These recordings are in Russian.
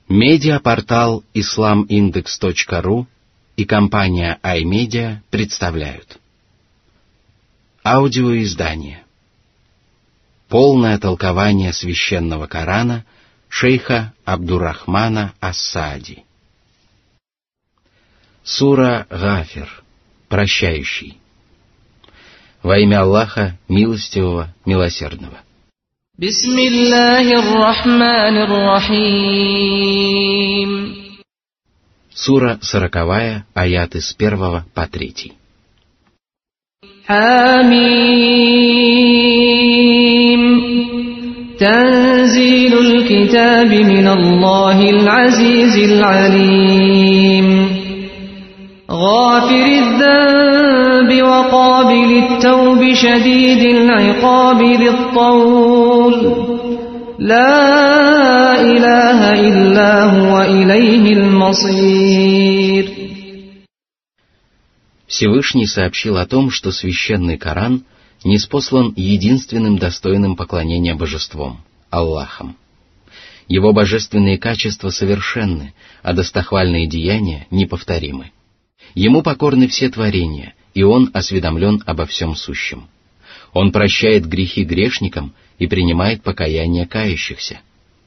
Медиапортал islamindex.ru и компания iMedia представляют аудиоиздание «Полное толкование священного Корана» шейха Абдуррахмана ас-Саади. Сура Гафир, прощающий. Во имя Аллаха, милостивого, милосердного. Бисмиллахир-рахманир-рахим. Сура 40, аяты с 1 по 3. Хамим. Танзилул китаби миналлахил азизил алим. غافر الذنب وقابل التوب شديد العقاب ذي الطول لا إله إلا هو إليه المصير. Всевышний сообщил о том, что священный Коран ниспослан единственным достойным поклонения божеством – Аллахом. Его божественные качества совершенны, а достохвальные деяния неповторимы. Ему покорны все творения, и Он осведомлен обо всем сущем. Он прощает грехи грешникам и принимает покаяние кающихся.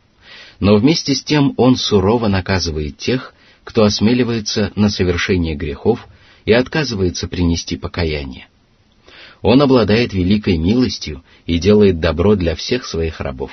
Но вместе с тем Он сурово наказывает тех, кто осмеливается на совершение грехов и отказывается принести покаяние. Он обладает великой милостью и делает добро для всех своих рабов.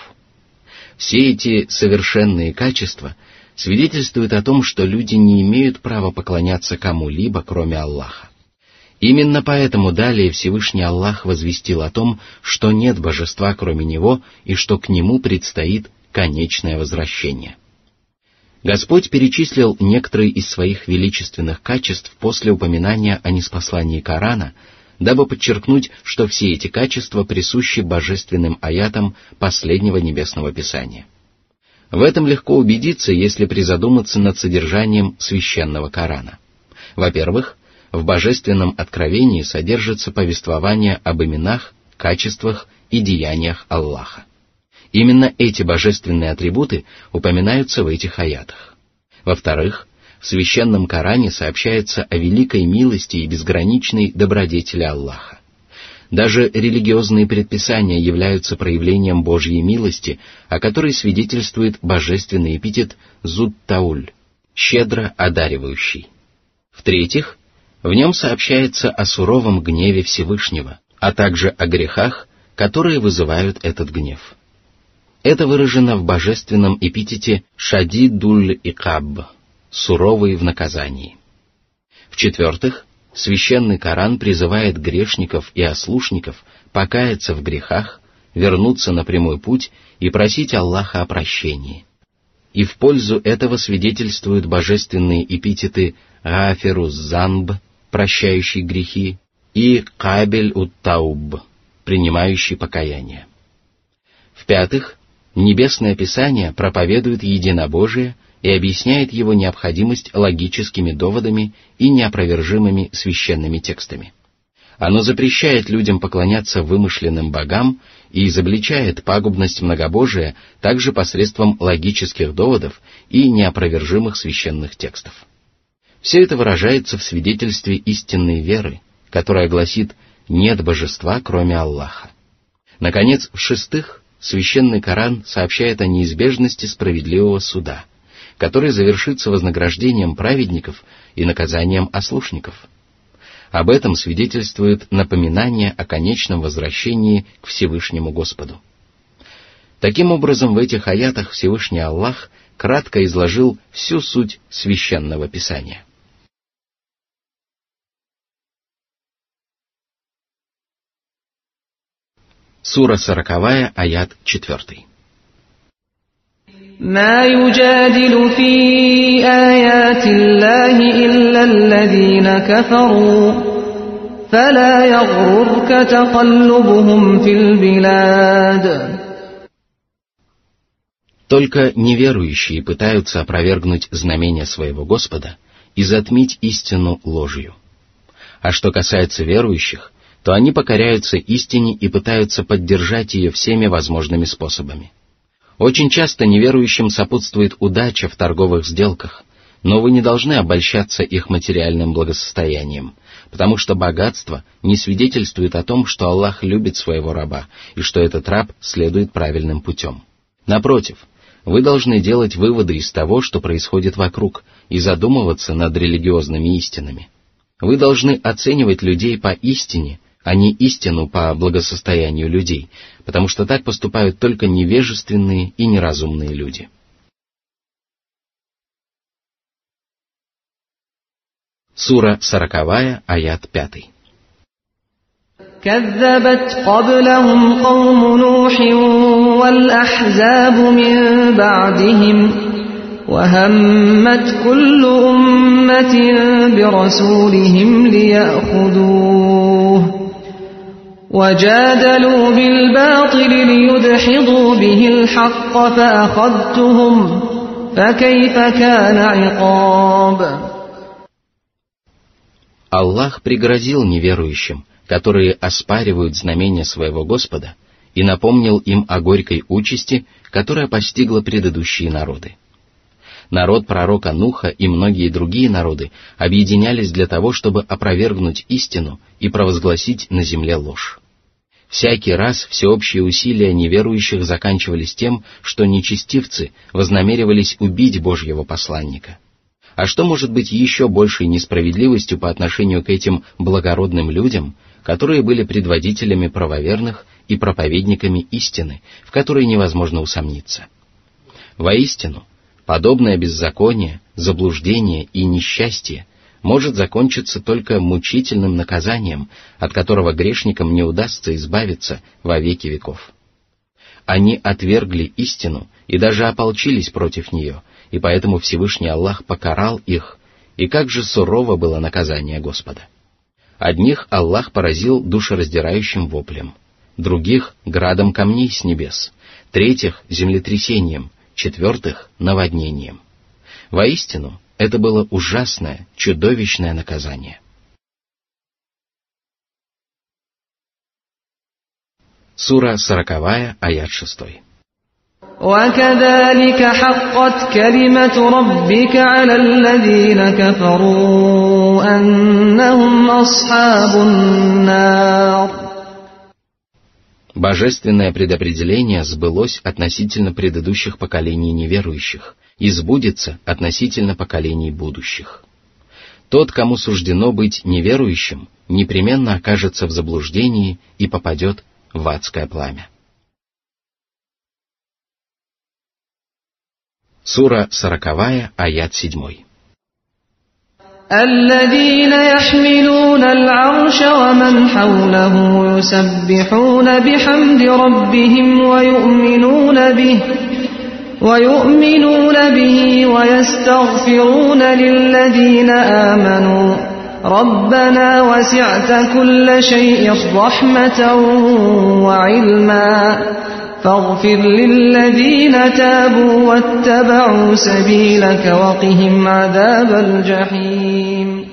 Все эти совершенные качества свидетельствует о том, что люди не имеют права поклоняться кому-либо, кроме Аллаха. Именно поэтому далее Всевышний Аллах возвестил о том, что нет божества, кроме Него, и что к Нему предстоит конечное возвращение. Господь перечислил некоторые из своих величественных качеств после упоминания о ниспослании Корана, дабы подчеркнуть, что все эти качества присущи божественным аятам последнего небесного писания. В этом легко убедиться, если призадуматься над содержанием священного Корана. Во-первых, в божественном откровении содержится повествование об именах, качествах и деяниях Аллаха. Именно эти божественные атрибуты упоминаются в этих аятах. Во-вторых, в священном Коране сообщается о великой милости и безграничной добродетели Аллаха. Даже религиозные предписания являются проявлением Божьей милости, о которой свидетельствует божественный эпитет «Зуд-Тауль» — щедро одаривающий. В-третьих, в нем сообщается о суровом гневе Всевышнего, а также о грехах, которые вызывают этот гнев. Это выражено в божественном эпитете «Шадидуль-Икаб» — суровый в наказании. В-четвертых, Священный Коран призывает грешников и ослушников покаяться в грехах, вернуться на прямой путь и просить Аллаха о прощении. И в пользу этого свидетельствуют божественные эпитеты «Гафиру Занб» — прощающий грехи, и «Кабель ут-Тауб» — принимающий покаяние. В-пятых, Небесное Писание проповедует единобожие и объясняет его необходимость логическими доводами и неопровержимыми священными текстами. Оно запрещает людям поклоняться вымышленным богам и изобличает пагубность многобожия также посредством логических доводов и неопровержимых священных текстов. Все это выражается в свидетельстве истинной веры, которая гласит «нет божества, кроме Аллаха». Наконец, в-шестых, Священный Коран сообщает о неизбежности справедливого суда, который завершится вознаграждением праведников и наказанием ослушников. Об этом свидетельствует напоминание о конечном возвращении к Всевышнему Господу. Таким образом, в этих аятах Всевышний Аллах кратко изложил всю суть Священного Писания. Сура 40, аят 4. ما يجادل في آيات الله إلا الذين كفروا فلا يغررك تقلبهم في البلاد. Только неверующие пытаются опровергнуть знамения своего Господа и затмить истину ложью. А что касается верующих, то они покоряются истине и пытаются поддержать ее всеми возможными способами. Очень часто неверующим сопутствует удача в торговых сделках, но вы не должны обольщаться их материальным благосостоянием, потому что богатство не свидетельствует о том, что Аллах любит своего раба и что этот раб следует правильным путем. Напротив, вы должны делать выводы из того, что происходит вокруг, и задумываться над религиозными истинами. Вы должны оценивать людей по истине, а не истину по благосостоянию людей, потому что так поступают только невежественные и неразумные люди. Сура 40, аят 5. كذبت قبلهم قوم نوح والأحزاب من بعدهم وهمت كل أمة برسولهم ليأخذوه وجادلوا بالباطل ليدحضوا به الحق فأخذتهم فكيف كان عقاب. Аллах пригрозил неверующим, которые оспаривают знамения своего Господа, и напомнил им о горькой участи, которая постигла предыдущие народы. Народ пророка Нуха и многие другие народы объединялись для того, чтобы опровергнуть истину и провозгласить на земле ложь. Всякий раз всеобщие усилия неверующих заканчивались тем, что нечестивцы вознамеривались убить Божьего посланника. А что может быть еще большей несправедливостью по отношению к этим благородным людям, которые были предводителями правоверных и проповедниками истины, в которой невозможно усомниться? Воистину, подобное беззаконие, заблуждение и несчастье может закончиться только мучительным наказанием, от которого грешникам не удастся избавиться во веки веков. Они отвергли истину и даже ополчились против нее, и поэтому Всевышний Аллах покарал их, и как же сурово было наказание Господа. Одних Аллах поразил душераздирающим воплем, других — градом камней с небес, третьих — землетрясением, четвертых — наводнением. Воистину, это было ужасное, чудовищное наказание. Сура 40, аят 6. وكذلك حقت كلمة ربك على الذين كفروا أنهم أصحاب النار. Божественное предопределение сбылось относительно предыдущих поколений неверующих и сбудется относительно поколений будущих. Тот, кому суждено быть неверующим, непременно окажется в заблуждении и попадет в адское пламя. Сура 40, аят 7. الذين يحملون العرش ومن حوله يسبحون بحمد ربهم ويؤمنون به ويستغفرون للذين آمنوا ربنا وسعت كل شيء رحمة وعلما فاغفر للذين تابوا واتبعوا سبيلك وقهم عذاب الجحيم.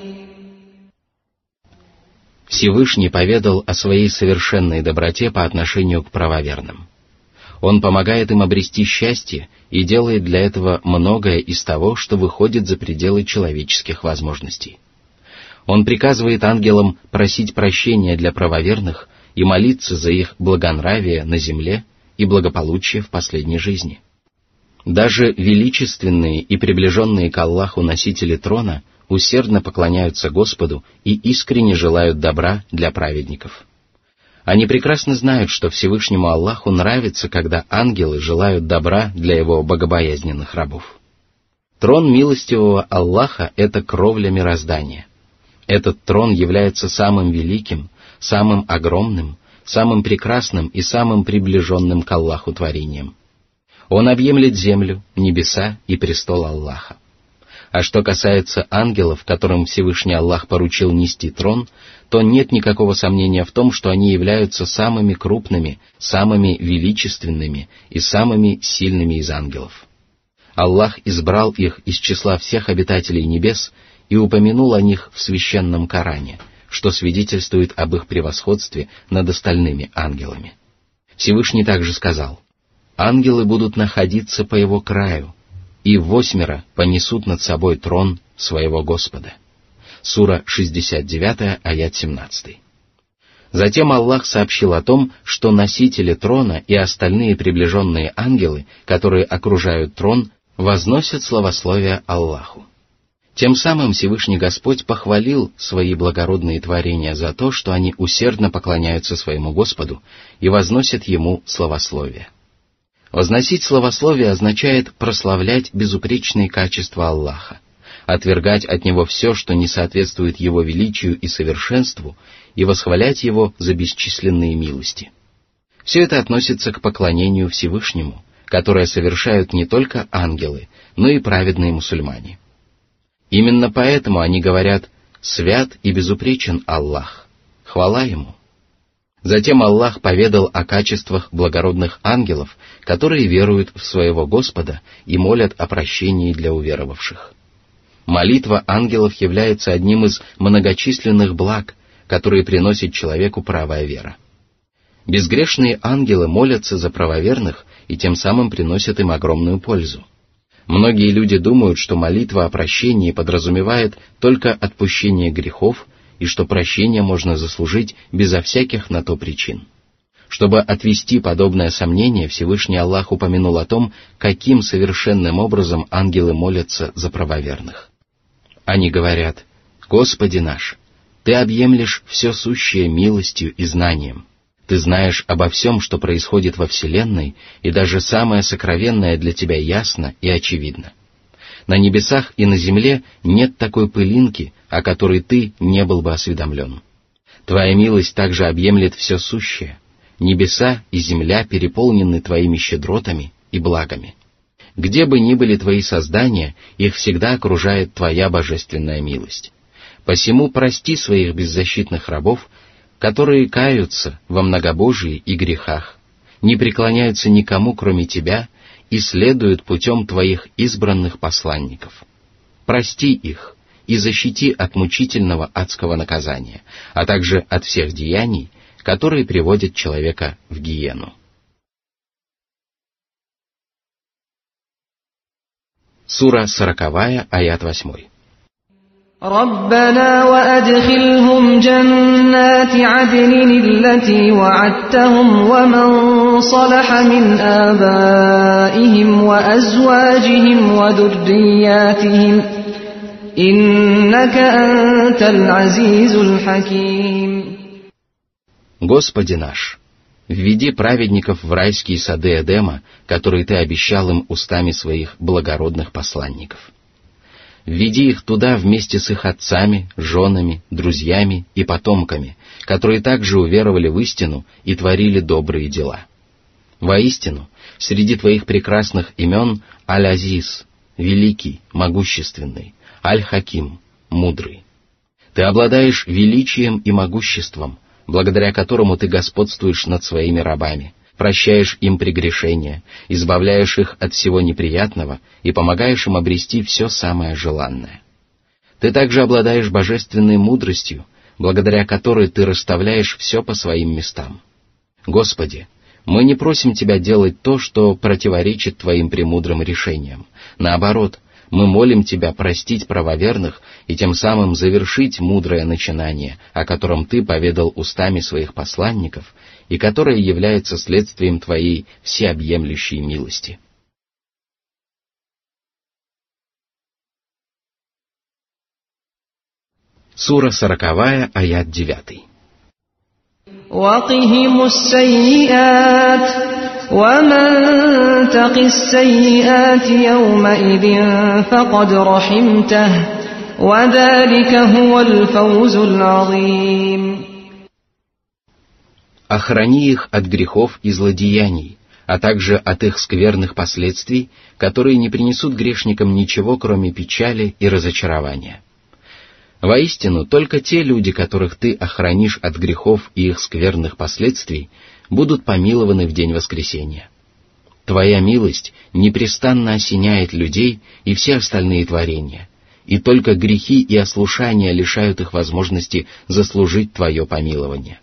Всевышний поведал о своей совершенной доброте по отношению к правоверным. Он помогает им обрести счастье и делает для этого многое из того, что выходит за пределы человеческих возможностей. Он приказывает ангелам просить прощения для правоверных и молиться за их благонравие на земле и благополучие в последней жизни. Даже величественные и приближенные к Аллаху носители трона усердно поклоняются Господу и искренне желают добра для праведников. Они прекрасно знают, что Всевышнему Аллаху нравится, когда ангелы желают добра для его богобоязненных рабов. Трон милостивого Аллаха — это кровля мироздания. Этот трон является самым великим, самым огромным, самым прекрасным и самым приближенным к Аллаху творением. Он объемлет землю, небеса и престол Аллаха. А что касается ангелов, которым Всевышний Аллах поручил нести трон, то нет никакого сомнения в том, что они являются самыми крупными, самыми величественными и самыми сильными из ангелов. Аллах избрал их из числа всех обитателей небес и упомянул о них в священном Коране, что свидетельствует об их превосходстве над остальными ангелами. Всевышний также сказал: ангелы будут находиться по его краю, и 8 понесут над собой трон своего Господа. Сура 69, аят 17. Затем Аллах сообщил о том, что носители трона и остальные приближенные ангелы, которые окружают трон, возносят славословие Аллаху. Тем самым Всевышний Господь похвалил свои благородные творения за то, что они усердно поклоняются своему Господу и возносят Ему славословие. Возносить славословие означает прославлять безупречные качества Аллаха, отвергать от Него все, что не соответствует Его величию и совершенству, и восхвалять Его за бесчисленные милости. Все это относится к поклонению Всевышнему, которое совершают не только ангелы, но и праведные мусульмане. Именно поэтому они говорят «Свят и безупречен Аллах, хвала Ему». Затем Аллах поведал о качествах благородных ангелов, которые веруют в своего Господа и молят о прощении для уверовавших. Молитва ангелов является одним из многочисленных благ, которые приносит человеку правая вера. Безгрешные ангелы молятся за правоверных и тем самым приносят им огромную пользу. Многие люди думают, что молитва о прощении подразумевает только отпущение грехов и что прощение можно заслужить безо всяких на то причин. Чтобы отвести подобное сомнение, Всевышний Аллах упомянул о том, каким совершенным образом ангелы молятся за правоверных. Они говорят: «Господи наш, Ты объемлешь все сущее милостью и знанием. Ты знаешь обо всем, что происходит во Вселенной, и даже самое сокровенное для Тебя ясно и очевидно. На небесах и на земле нет такой пылинки, о которой Ты не был бы осведомлен. Твоя милость также объемлет все сущее. Небеса и земля переполнены Твоими щедротами и благами. Где бы ни были Твои создания, их всегда окружает Твоя божественная милость. Посему прости своих беззащитных рабов, которые каются во многобожии и грехах, не преклоняются никому, кроме Тебя, и следуют путем Твоих избранных посланников. Прости их и защити от мучительного адского наказания, а также от всех деяний, которые приводят человека в гиену». Сура 40, аят 8. ربنا وأدخلهم جنات عدن التي وعدتهم ومن صلح من آبائهم وأزواجهم وذرياتهم إنك أنت العزيز الحكيم. Господи наш, введи праведников в райские сады Эдема, которые Ты обещал им устами своих благородных посланников. Введи их туда вместе с их отцами, женами, друзьями и потомками, которые также уверовали в истину и творили добрые дела. Воистину, среди Твоих прекрасных имен Аль-Азиз, великий, могущественный, Аль-Хаким, мудрый. Ты обладаешь величием и могуществом, благодаря которому Ты господствуешь над своими рабами, прощаешь им прегрешения, избавляешь их от всего неприятного и помогаешь им обрести все самое желанное. Ты также обладаешь божественной мудростью, благодаря которой Ты расставляешь все по своим местам. Господи, мы не просим Тебя делать то, что противоречит Твоим премудрым решениям. Наоборот, мы молим Тебя простить правоверных и тем самым завершить мудрое начинание, о котором Ты поведал устами своих посланников, и которое является следствием Твоей всеобъемлющей милости. Сура 40, аят 9. وَقِهِمُ السَّيِّئَاتِ وَمَنْ تَقِ السَّيِّئَاتِ يَوْمَئِذٍ فَقَدْ رَحِمْتَهُ وَذَلِكَ هُوَ الْفَوْزُ الْعَظِيمُ. Охрани их от грехов и злодеяний, а также от их скверных последствий, которые не принесут грешникам ничего, кроме печали и разочарования. Воистину, только те люди, которых Ты охранишь от грехов и их скверных последствий, будут помилованы в день воскресения. Твоя милость непрестанно осеняет людей и все остальные творения, и только грехи и ослушания лишают их возможности заслужить Твое помилование.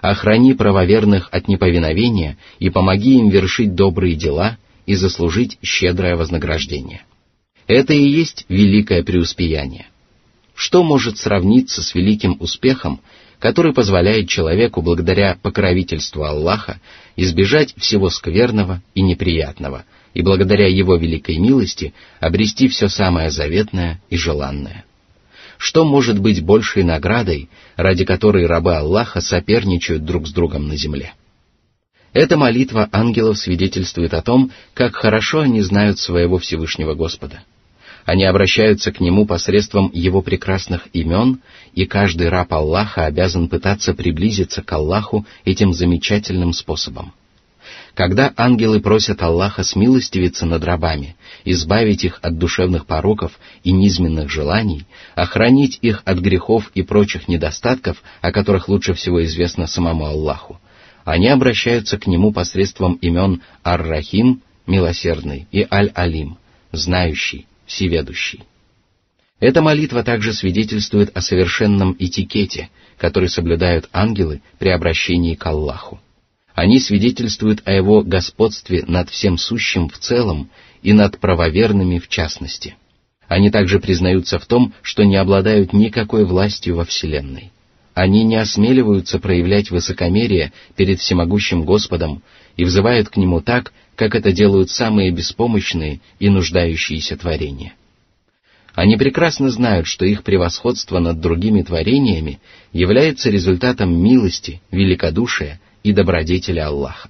охрани правоверных от неповиновения и помоги им вершить добрые дела и заслужить щедрое вознаграждение. Это и есть великое преуспеяние. Что может сравниться с великим успехом, который позволяет человеку благодаря покровительству Аллаха избежать всего скверного и неприятного, и благодаря Его великой милости обрести все самое заветное и желанное? Что может быть большей наградой, ради которой рабы Аллаха соперничают друг с другом на земле? Эта молитва ангелов свидетельствует о том, как хорошо они знают своего Всевышнего Господа. Они обращаются к Нему посредством Его прекрасных имен, и каждый раб Аллаха обязан пытаться приблизиться к Аллаху этим замечательным способом. Когда ангелы просят Аллаха смилостивиться над рабами, избавить их от душевных пороков и низменных желаний, охранить их от грехов и прочих недостатков, о которых лучше всего известно самому Аллаху, они обращаются к Нему посредством имен Ар-Рахим, милосердный, и Аль-Алим, знающий, всеведущий. Эта молитва также свидетельствует о совершенном этикете, который соблюдают ангелы при обращении к Аллаху. Они свидетельствуют о Его господстве над всем сущим в целом и над правоверными в частности. Они также признаются в том, что не обладают никакой властью во Вселенной. Они не осмеливаются проявлять высокомерие перед всемогущим Господом и взывают к Нему так, как это делают самые беспомощные и нуждающиеся творения. Они прекрасно знают, что их превосходство над другими творениями является результатом милости, великодушия и добродетели Аллаха.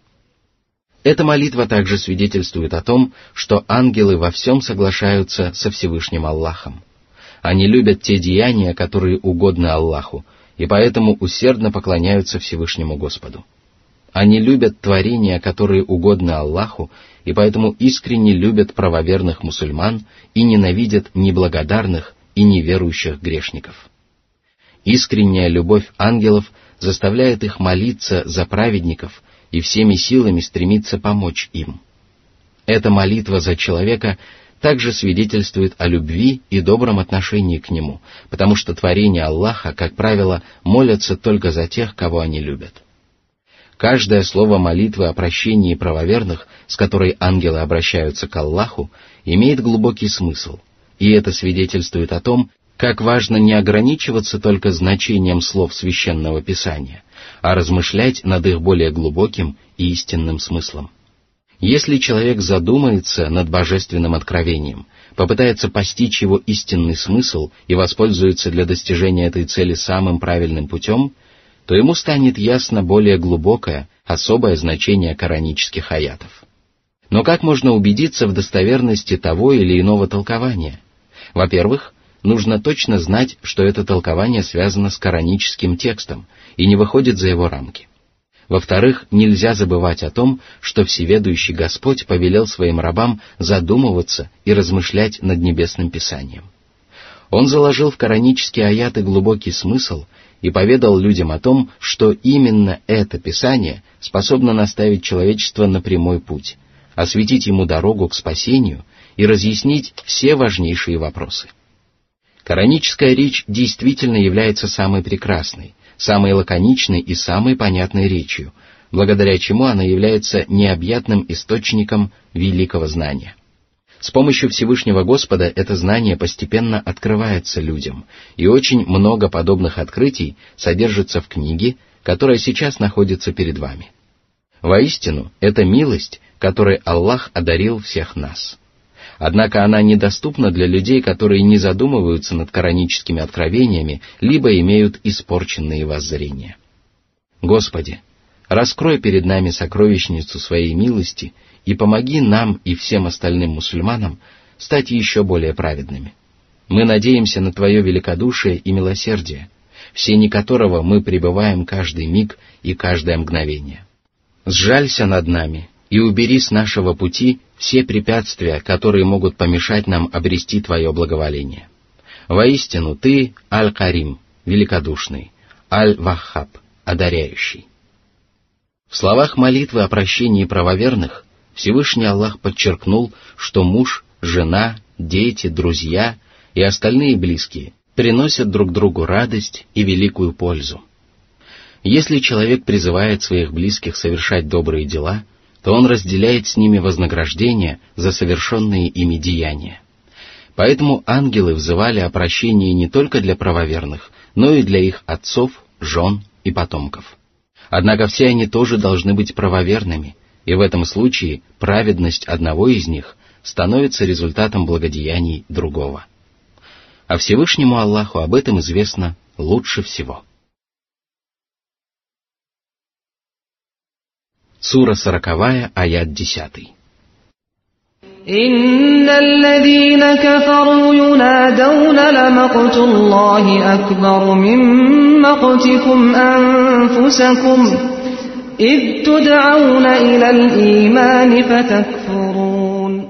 Эта молитва также свидетельствует о том, что ангелы во всем соглашаются со Всевышним Аллахом. Они любят те деяния, которые угодны Аллаху, и поэтому усердно поклоняются Всевышнему Господу. Они любят творения, которые угодны Аллаху, и поэтому искренне любят правоверных мусульман и ненавидят неблагодарных и неверующих грешников. Искренняя любовь ангелов заставляет их молиться за праведников и всеми силами стремиться помочь им. Эта молитва за человека также свидетельствует о любви и добром отношении к нему, потому что творения Аллаха, как правило, молятся только за тех, кого они любят. Каждое слово молитвы о прощении правоверных, с которой ангелы обращаются к Аллаху, имеет глубокий смысл, и это свидетельствует о том, как важно не ограничиваться только значением слов Священного Писания, а размышлять над их более глубоким и истинным смыслом. Если человек задумается над божественным откровением, попытается постичь его истинный смысл и воспользуется для достижения этой цели самым правильным путем, то ему станет ясно более глубокое, особое значение коранических аятов. Но как можно убедиться в достоверности того или иного толкования? Во-первых, нужно точно знать, что это толкование связано с кораническим текстом и не выходит за его рамки. Во-вторых, нельзя забывать о том, что Всеведущий Господь повелел своим рабам задумываться и размышлять над Небесным Писанием. Он заложил в коранические аяты глубокий смысл и поведал людям о том, что именно это Писание способно наставить человечество на прямой путь, осветить ему дорогу к спасению и разъяснить все важнейшие вопросы. Кораническая речь действительно является самой прекрасной, самой лаконичной и самой понятной речью, благодаря чему она является необъятным источником великого знания. С помощью Всевышнего Господа это знание постепенно открывается людям, и очень много подобных открытий содержится в книге, которая сейчас находится перед вами. Воистину, это милость, которой Аллах одарил всех нас. Однако она недоступна для людей, которые не задумываются над кораническими откровениями, либо имеют испорченные воззрения. Господи, раскрой перед нами сокровищницу своей милости и помоги нам и всем остальным мусульманам стать еще более праведными. Мы надеемся на Твое великодушие и милосердие, в сени которого мы пребываем каждый миг и каждое мгновение. Сжалься над нами и убери с нашего пути все препятствия, которые могут помешать нам обрести Твое благоволение. Воистину Ты Аль-Карим, великодушный, Аль-Ваххаб, одаряющий. В словах молитвы о прощении правоверных Всевышний Аллах подчеркнул, что муж, жена, дети, друзья и остальные близкие приносят друг другу радость и великую пользу. Если человек призывает своих близких совершать добрые дела, то он разделяет с ними вознаграждение за совершенные ими деяния. Поэтому ангелы взывали о прощении не только для правоверных, но и для их отцов, жен и потомков. Однако все они тоже должны быть правоверными, и в этом случае праведность одного из них становится результатом благодеяний другого. А Всевышнему Аллаху об этом известно лучше всего. Сура 40, аят 10. إن الذين كفروا ينادون لمقت الله أكبر من مقتكم أنفسكم إذ تدعون إلى الإيمان فتكفرون.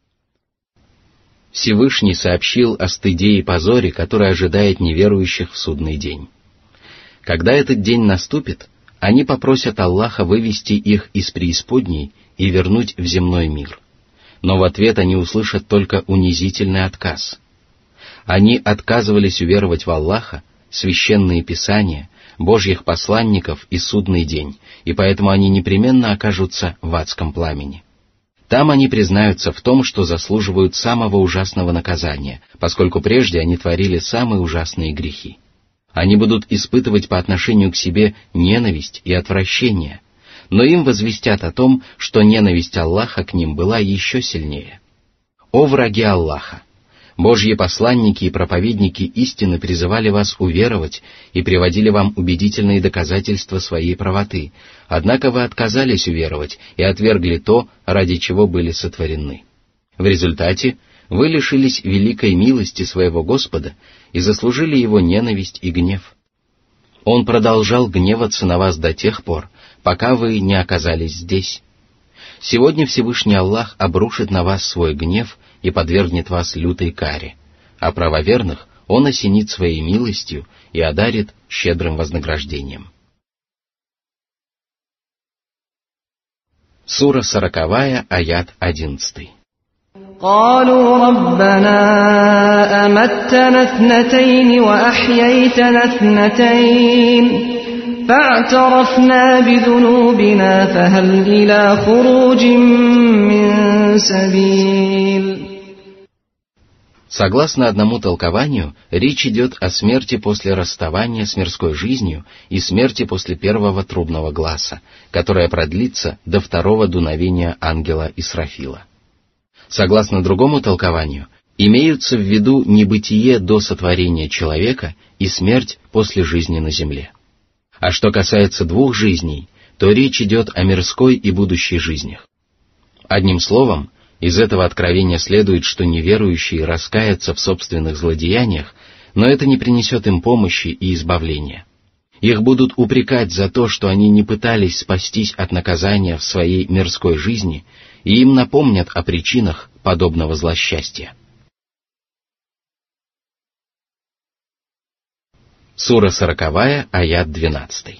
Всевышний сообщил о стыде и позоре, который ожидает неверующих в судный день. Когда этот день наступит, они попросят Аллаха вывести их из преисподней и вернуть в земной мир. Но в ответ они услышат только унизительный отказ. Они отказывались уверовать в Аллаха, священные писания, Божьих посланников и судный день, и поэтому они непременно окажутся в адском пламени. Там они признаются в том, что заслуживают самого ужасного наказания, поскольку прежде они творили самые ужасные грехи. Они будут испытывать по отношению к себе ненависть и отвращение, но им возвестят о том, что ненависть Аллаха к ним была еще сильнее. О враги Аллаха! Божьи посланники и проповедники истины призывали вас уверовать и приводили вам убедительные доказательства своей правоты, однако вы отказались уверовать и отвергли то, ради чего были сотворены. В результате вы лишились великой милости своего Господа и заслужили его ненависть и гнев. Он продолжал гневаться на вас до тех пор, пока вы не оказались здесь. Сегодня Всевышний Аллах обрушит на вас свой гнев и подвергнет вас лютой каре, а правоверных Он осенит своей милостью и одарит щедрым вознаграждением. Сура 40, аят 11. قالوا ربنا أمتنا اثنتين وأحييتنا اثنتين فاعترفنا بذنوبنا فهل إلى خروج من سبيل. Согласно одному толкованию, речь идет о смерти после расставания с мирской жизнью и смерти после первого трубного гласа, которая продлится до второго дуновения ангела Исрафила. Согласно другому толкованию, имеются в виду небытие до сотворения человека и смерть после жизни на земле. А что касается двух жизней, то речь идет о мирской и будущей жизнях. Одним словом, из этого откровения следует, что неверующие раскаятся в собственных злодеяниях, но это не принесет им помощи и избавления. Их будут упрекать за то, что они не пытались спастись от наказания в своей мирской жизни, и им напомнят о причинах подобного злосчастья. Сура 40, аят 12.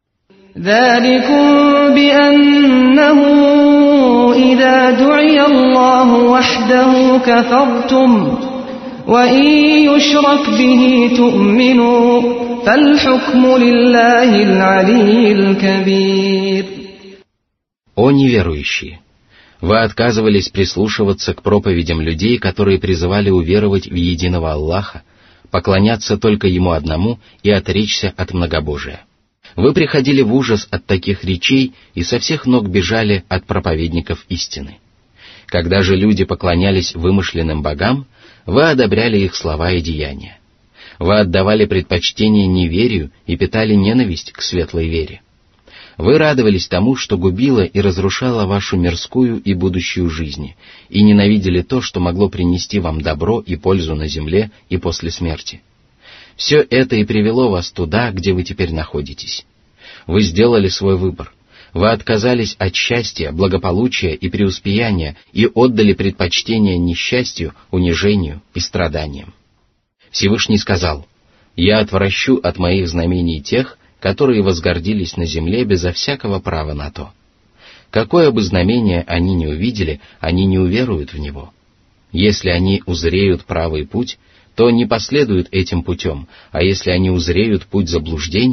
ذلكم بأنه إذا دعي الله وحده كفرتم وإن يشرك به تؤمنوا فالحكم لله العلي الكبير. О неверующие! Вы отказывались прислушиваться к проповедям людей, которые призывали уверовать в единого Аллаха, поклоняться только Ему одному и отречься от многобожия. Вы приходили в ужас от таких речей и со всех ног бежали от проповедников истины. Когда же люди поклонялись вымышленным богам, вы одобряли их слова и деяния. Вы отдавали предпочтение неверию и питали ненависть к светлой вере. Вы радовались тому, что губило и разрушало вашу мирскую и будущую жизни, и ненавидели то, что могло принести вам добро и пользу на земле и после смерти. Все это и привело вас туда, где вы теперь находитесь. Вы сделали свой выбор. Вы отказались от счастья, благополучия и преуспеяния и отдали предпочтение несчастью, унижению и страданиям. Всевышний сказал: «Я отвращу от моих знамений тех, которые возгордились на земле безо всякого права на то. Какое бы знамение они ни увидели, они не уверуют в него. Если они узреют правый путь, то не последуют этим путем, а если они узреют путь заблуждения,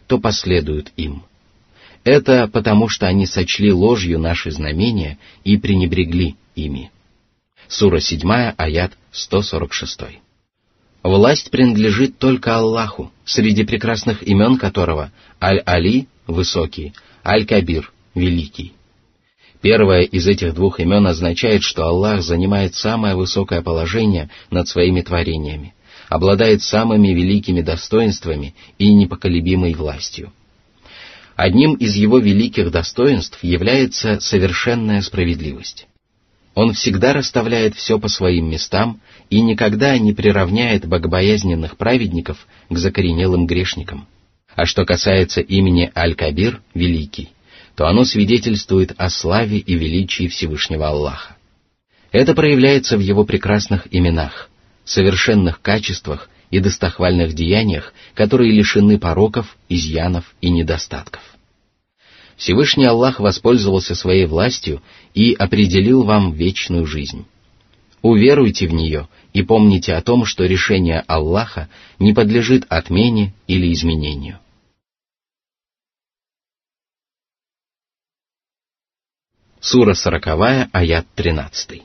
то последуют им. Это потому, что они сочли ложью наши знамения и пренебрегли ими. Сура 7, аят 146. Власть принадлежит только Аллаху, среди прекрасных имен которого Аль-Али – высокий, Аль-Кабир – великий. Первое из этих двух имен означает, что Аллах занимает самое высокое положение над своими творениями, обладает самыми великими достоинствами и непоколебимой властью. Одним из его великих достоинств является совершенная справедливость. Он всегда расставляет все по своим местам и никогда не приравняет богобоязненных праведников к закоренелым грешникам. А что касается имени Аль-Кабир, великий, то оно свидетельствует о славе и величии Всевышнего Аллаха. Это проявляется в его прекрасных именах, совершенных качествах и достохвальных деяниях, которые лишены пороков, изъянов и недостатков. Всевышний Аллах воспользовался своей властью и определил вам вечную жизнь. Уверуйте в нее и помните о том, что решение Аллаха не подлежит отмене или изменению. Сура 40, аят 13.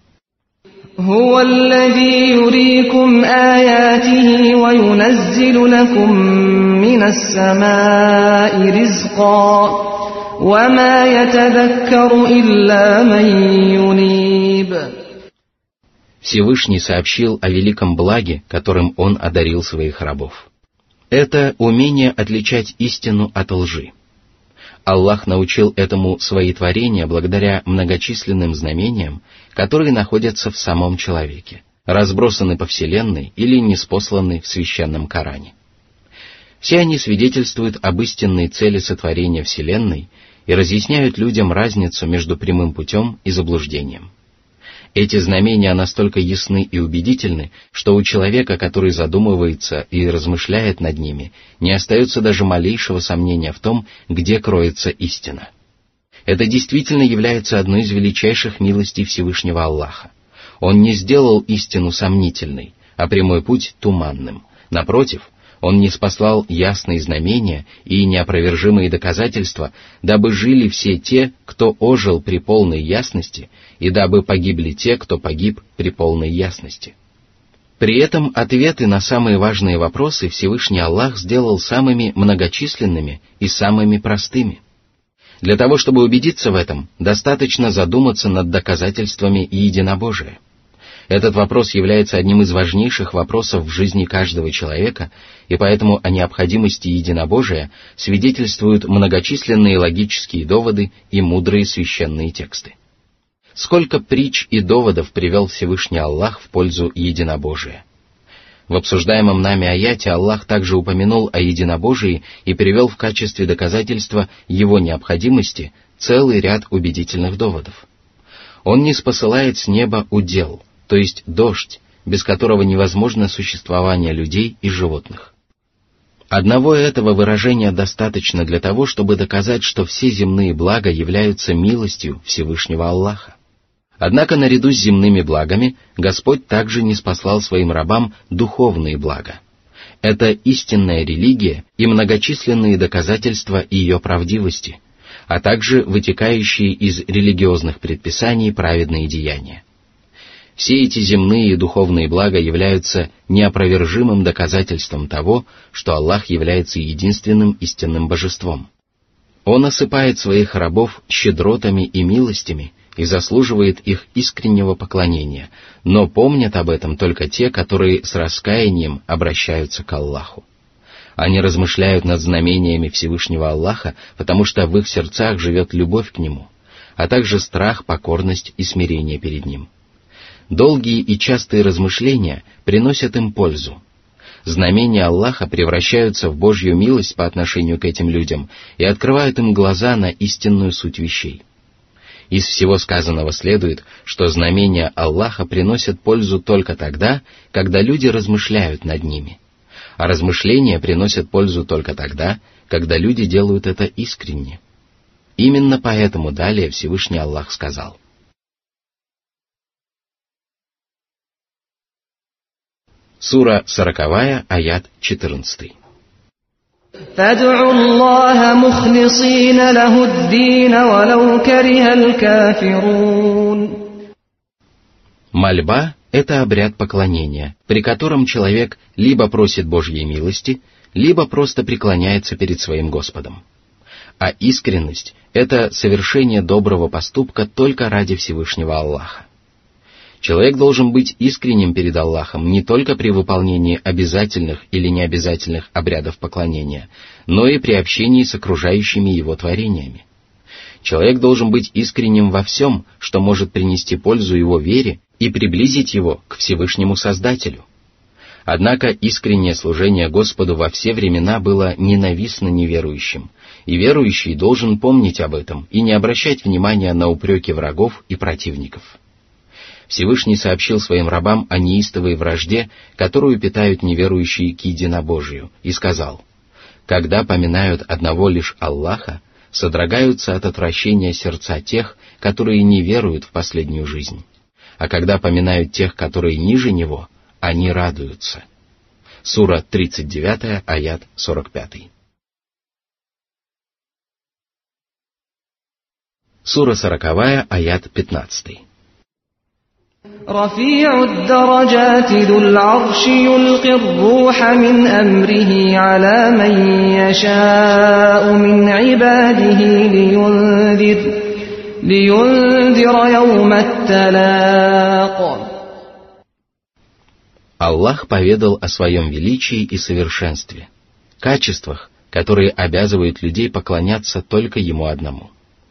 هو الذي يريكم آياته وينزل لكم من السماء رزقا وما يتذكر إلا من ينيب. Всевышний сообщил о великом благе, которым Он одарил своих рабов. Это умение отличать истину от лжи. Аллах научил этому свои творения благодаря многочисленным знамениям, которые находятся в самом человеке, разбросаны по вселенной или ниспосланы в священном Коране. Все они свидетельствуют об истинной цели сотворения вселенной и разъясняют людям разницу между прямым путем и заблуждением. Эти знамения настолько ясны и убедительны, что у человека, который задумывается и размышляет над ними, не остается даже малейшего сомнения в том, где кроется истина. Это действительно является одной из величайших милостей Всевышнего Аллаха. Он не сделал истину сомнительной, а прямой путь туманным. Напротив, Он ниспослал ясные знамения и неопровержимые доказательства, дабы жили все те, кто ожил при полной ясности, и дабы погибли те, кто погиб при полной ясности. При этом ответы на самые важные вопросы Всевышний Аллах сделал самыми многочисленными и самыми простыми. Для того, чтобы убедиться в этом, достаточно задуматься над доказательствами единобожия. Этот вопрос является одним из важнейших вопросов в жизни каждого человека, и поэтому о необходимости единобожия свидетельствуют многочисленные логические доводы и мудрые священные тексты. Сколько притч и доводов привел Всевышний Аллах в пользу единобожия. В обсуждаемом нами аяте Аллах также упомянул о единобожии и привел в качестве доказательства его необходимости целый ряд убедительных доводов. Он ниспосылает с неба удел, то есть дождь, без которого невозможно существование людей и животных. Одного этого выражения достаточно для того, чтобы доказать, что все земные блага являются милостью Всевышнего Аллаха. Однако наряду с земными благами Господь также ниспослал своим рабам духовные блага. Это истинная религия и многочисленные доказательства ее правдивости, а также вытекающие из религиозных предписаний праведные деяния. Все эти земные и духовные блага являются неопровержимым доказательством того, что Аллах является единственным истинным божеством. Он осыпает своих рабов щедротами и милостями и заслуживает их искреннего поклонения, но помнят об этом только те, которые с раскаянием обращаются к Аллаху. Они размышляют над знамениями Всевышнего Аллаха, потому что в их сердцах живет любовь к Нему, а также страх, покорность и смирение перед Ним. Долгие и частые размышления приносят им пользу. Знамения Аллаха превращаются в Божью милость по отношению к этим людям и открывают им глаза на истинную суть вещей. Из всего сказанного следует, что знамения Аллаха приносят пользу только тогда, когда люди размышляют над ними, а размышления приносят пользу только тогда, когда люди делают это искренне. Именно поэтому далее Всевышний Аллах сказал: Сура 40, аят 14. فادعوا الله مخلصين له الدين ولو كره الكافرون. Мольба – это обряд поклонения, при котором человек либо просит Божьей милости, либо просто преклоняется перед своим Господом. А искренность – это совершение доброго поступка только ради Всевышнего Аллаха. Человек должен быть искренним перед Аллахом не только при выполнении обязательных или необязательных обрядов поклонения, но и при общении с окружающими его творениями. Человек должен быть искренним во всем, что может принести пользу его вере и приблизить его к Всевышнему Создателю. Однако искреннее служение Господу во все времена было ненавистно неверующим, и верующий должен помнить об этом и не обращать внимания на упреки врагов и противников. Всевышний сообщил своим рабам о неистовой вражде, которую питают неверующие к единобожию, и сказал: «Когда поминают одного лишь Аллаха, содрогаются от отвращения сердца тех, которые не веруют в последнюю жизнь. А когда поминают тех, которые ниже него, они радуются». Сура 39, аят 45. Сура 40, аят 15. رفيع الدرجات ذو العرش يلقي الروح من أمره على من يشاء من عباده لينذر يوم التلاق. Аллах поведал о своем величии и совершенстве, качествах, которые обязывают людей поклоняться только Ему одному.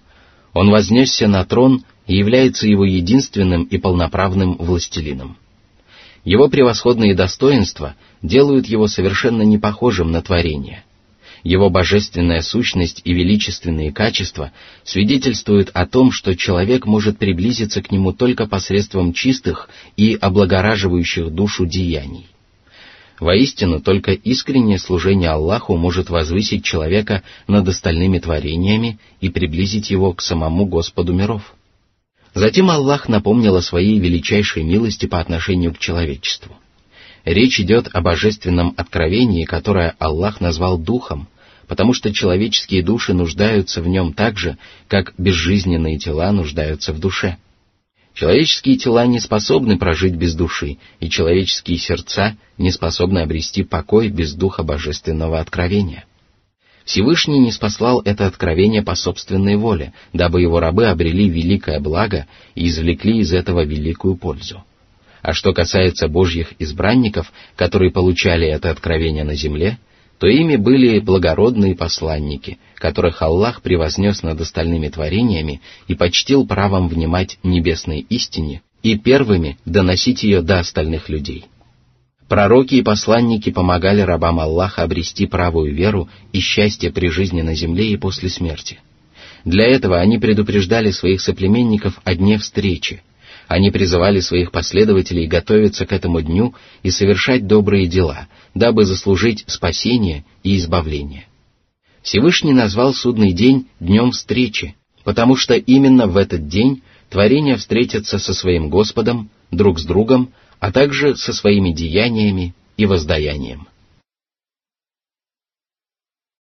Он вознесся на трон и является его единственным и полноправным властелином. Его превосходные достоинства делают его совершенно не похожим на творение. Его божественная сущность и величественные качества свидетельствуют о том, что человек может приблизиться к нему только посредством чистых и облагораживающих душу деяний. Воистину, только искреннее служение Аллаху может возвысить человека над остальными творениями и приблизить его к самому Господу миров. Затем Аллах напомнил о своей величайшей милости по отношению к человечеству. Речь идет о божественном откровении, которое Аллах назвал Духом, потому что человеческие души нуждаются в нем так же, как безжизненные тела нуждаются в душе. Человеческие тела не способны прожить без души, и человеческие сердца не способны обрести покой без духа божественного откровения. Всевышний ниспослал это откровение по собственной воле, дабы его рабы обрели великое благо и извлекли из этого великую пользу. А что касается Божьих избранников, которые получали это откровение на земле, то ими были благородные посланники, которых Аллах превознес над остальными творениями и почтил правом внимать небесной истине и первыми доносить ее до остальных людей. Пророки и посланники помогали рабам Аллаха обрести правую веру и счастье при жизни на земле и после смерти. Для этого они предупреждали своих соплеменников о дне встречи. Они призывали своих последователей готовиться к этому дню и совершать добрые дела, дабы заслужить спасение и избавление. Всевышний назвал судный день днем встречи, потому что именно в этот день творения встретятся со своим Господом, друг с другом, а также со своими деяниями и воздаянием.